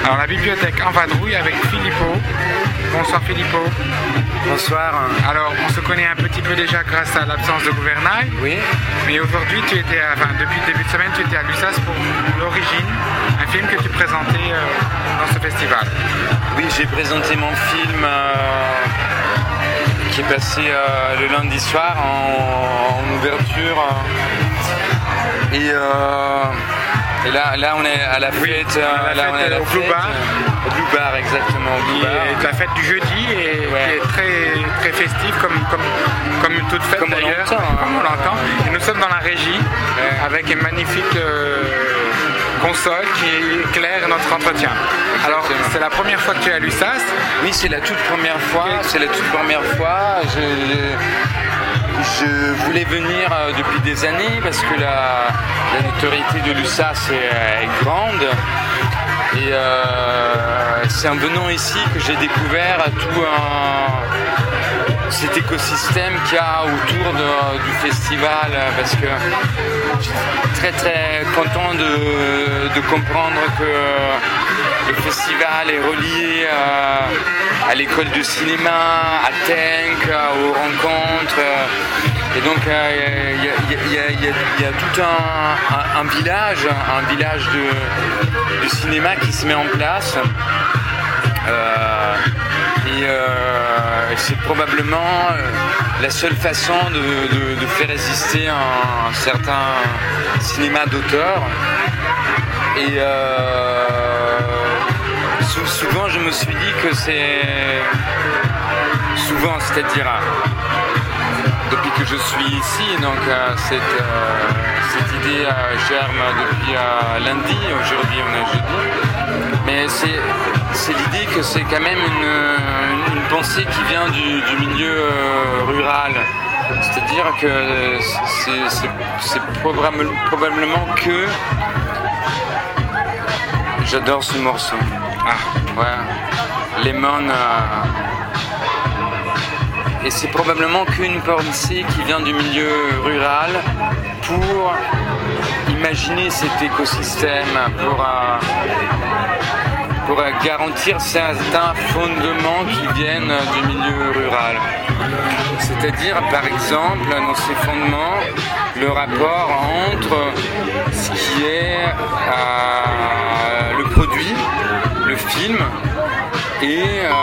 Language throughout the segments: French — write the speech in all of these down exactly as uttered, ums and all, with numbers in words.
Alors la bibliothèque en vadrouille avec Filippo. Bonsoir Filippo. Bonsoir. Alors on se connaît un petit peu déjà grâce à l'absence de gouvernail. Oui. Mais aujourd'hui tu étais, à, enfin depuis le début de semaine tu étais à l'U S A S pour l'origine, un film que tu présentais euh, dans ce festival. Oui, j'ai présenté mon film euh, qui est passé euh, le lundi soir en, en ouverture. Euh, et, euh, et là, là on est à la fête, oui, euh, la là fête on est à la au fête, Blue Bar. Au Blue Bar, exactement. Au Blue Bar. Et la fête du jeudi et ouais. qui est très, très festive comme, comme, comme toute fête comme d'ailleurs, on hein. comme on l'entend. Et nous sommes dans la régie ouais. avec une magnifique euh, console qui éclaire notre entretien. Alors c'est la première fois que tu es à l'U S A S? Oui, c'est la toute première fois. C'est la toute première fois. Je, je voulais venir euh, depuis des années parce que la, la notoriété de l'U S A S est, est grande. Et euh, c'est en venant ici que j'ai découvert tout un, cet écosystème qu'il y a autour de, du festival, parce que je suis très très content de, de comprendre que le festival est relié à, à l'école de cinéma, à Tenk, aux rencontres. Et donc il euh, y, y, y, y, y a tout un, un, un village, un village de, de cinéma qui se met en place. Euh, et euh, c'est probablement la seule façon de, de, de faire exister un, un certain cinéma d'auteur. Et euh, sou- souvent je me suis dit que c'est... Souvent, c'est-à-dire... Depuis que je suis ici, donc euh, cette, euh, cette idée euh, germe depuis euh, lundi, aujourd'hui on est jeudi, mais c'est, c'est l'idée que c'est quand même une, une, une pensée qui vient du, du milieu euh, rural, c'est-à-dire que c'est, c'est, c'est probable, probablement que j'adore ce morceau. Ah, ouais, Lemon. Euh, Et c'est probablement qu'une pensée qui vient du milieu rural pour imaginer cet écosystème, pour, euh, pour euh, garantir certains fondements qui viennent du milieu rural. C'est-à-dire, par exemple, dans ces fondements, le rapport entre ce qui est euh, le produit, le film, et euh,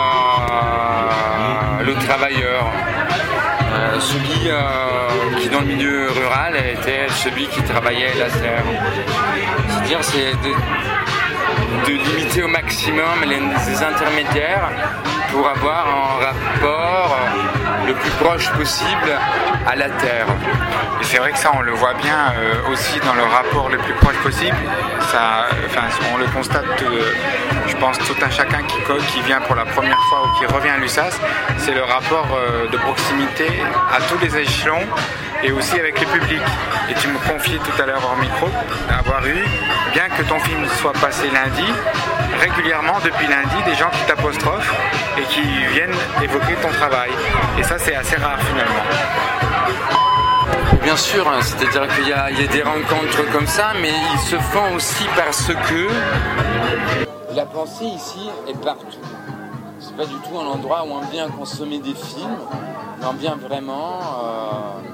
le travailleur, euh, celui euh, qui dans le milieu rural était celui qui travaillait la terre. C'est-à-dire c'est de, de limiter au maximum les, les intermédiaires pour avoir un rapport le plus proche possible à la terre. Et c'est vrai que ça on le voit bien euh, aussi dans le rapport le plus proche possible. Ça, enfin, on le constate, euh, je pense tout un chacun qui, qui vient pour la première fois ou qui revient à l'U S A S, c'est le rapport euh, de proximité à tous les échelons et aussi avec le public. Et tu me confiais tout à l'heure hors micro d'avoir eu, bien que ton film soit passé lundi, régulièrement depuis lundi des gens qui t'apostrophent et qui viennent évoquer ton travail. Et ça c'est assez rare finalement. Bien sûr, hein, c'est-à-dire qu'il y a, il y a des rencontres comme ça, mais ils se font aussi parce que la pensée ici est partout. C'est pas du tout un endroit où on vient consommer des films, mais on vient vraiment euh,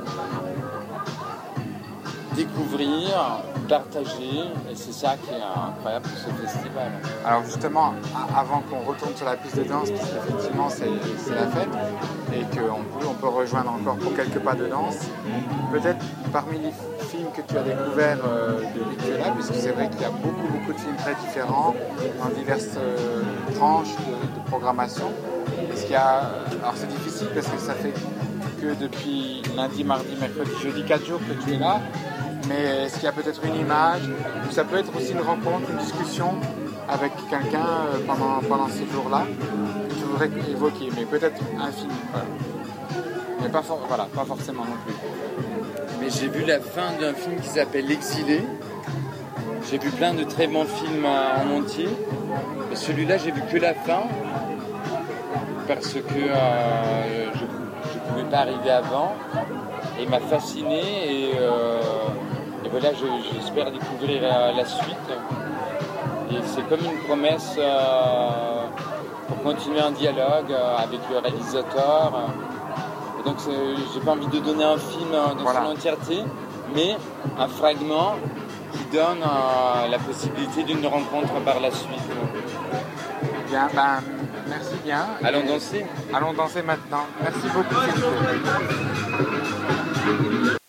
découvrir, partager, et c'est ça qui est incroyable pour ce festival. Alors justement, avant qu'on retourne sur la piste de danse, parce qu'effectivement c'est, c'est la fête, et qu'on peut, on peut rejoindre encore pour quelques pas de danse, peut-être parmi les films que tu as découverts euh, depuis que tu es là, puisque c'est vrai qu'il y a beaucoup beaucoup de films très différents, dans diverses euh, tranches de, de programmation. Est-ce qu'il y a... Alors c'est difficile parce que ça fait que depuis lundi, mardi, mercredi, jeudi, quatre jours que tu es là, mais est-ce qu'il y a peut-être une image, ou ça peut être aussi une rencontre, une discussion avec quelqu'un euh, pendant, pendant ces jours-là que tu voudrais évoquer, mais peut-être un film, voilà. Mais pas, for- voilà, pas forcément non plus. Mais j'ai vu la fin d'un film qui s'appelle L'Exilé. J'ai vu plein de très bons films en entier. Mais celui-là, j'ai vu que la fin parce que euh, je ne pouvais pas arriver avant. Et il m'a fasciné et, euh, et voilà, je, j'espère découvrir la, la suite. Et c'est comme une promesse euh, pour continuer un dialogue euh, avec le réalisateur. Et donc j'ai pas envie de donner un film euh, dans Voilà. son entièreté, mais un fragment qui donne euh, la possibilité d'une rencontre par la suite. Bien, ben, merci bien. Allons Et danser. Allons danser maintenant. Merci beaucoup. Philippe.